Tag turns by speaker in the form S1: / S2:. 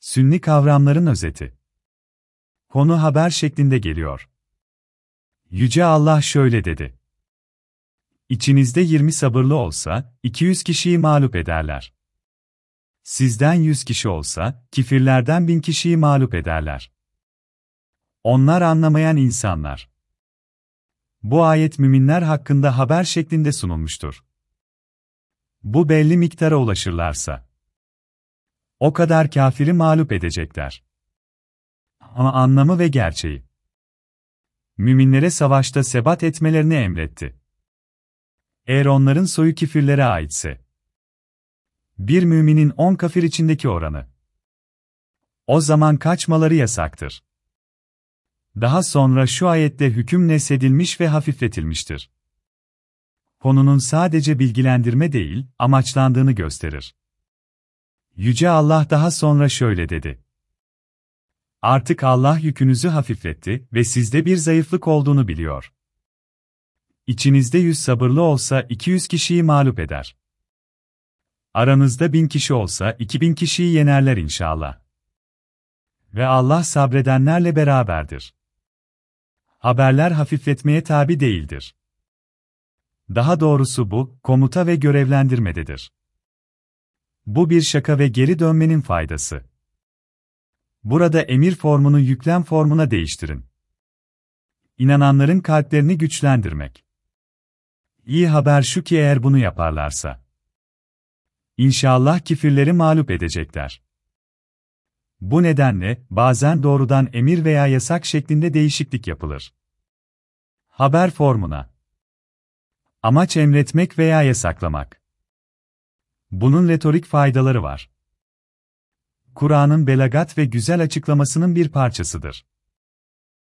S1: Sünni kavramların özeti. Konu haber şeklinde geliyor. Yüce Allah şöyle dedi. İçinizde 20 sabırlı olsa, 200 kişiyi mağlup ederler. Sizden 100 kişi olsa, kifirlerden 1000 kişiyi mağlup ederler. Onlar anlamayan insanlar. Bu ayet müminler hakkında haber şeklinde sunulmuştur. Bu belli miktara ulaşırlarsa, o kadar kafiri mağlup edecekler. Ama anlamı ve gerçeği. Müminlere savaşta sebat etmelerini emretti. Eğer onların soyu kifirlere aitse, bir müminin 10 kafir içindeki oranı, o zaman kaçmaları yasaktır. Daha sonra şu ayette hüküm nesedilmiş ve hafifletilmiştir. Konunun sadece bilgilendirme değil, amaçlandığını gösterir. Yüce Allah daha sonra şöyle dedi. Artık Allah yükünüzü hafifletti ve sizde bir zayıflık olduğunu biliyor. İçinizde 100 sabırlı olsa 200 kişiyi mağlup eder. Aranızda 1000 kişi olsa 2000 kişiyi yenerler inşallah. Ve Allah sabredenlerle beraberdir. Haberler hafifletmeye tabi değildir. Daha doğrusu bu, komuta ve görevlendirmededir. Bu bir şaka ve geri dönmenin faydası. Burada emir formunu yüklem formuna değiştirin. İnananların kalplerini güçlendirmek. İyi haber şu ki eğer bunu yaparlarsa, İnşallah kifirleri mağlup edecekler. Bu nedenle, bazen doğrudan emir veya yasak şeklinde değişiklik yapılır. Haber formuna. Amaç emretmek veya yasaklamak. Bunun retorik faydaları var. Kur'an'ın belagat ve güzel açıklamasının bir parçasıdır.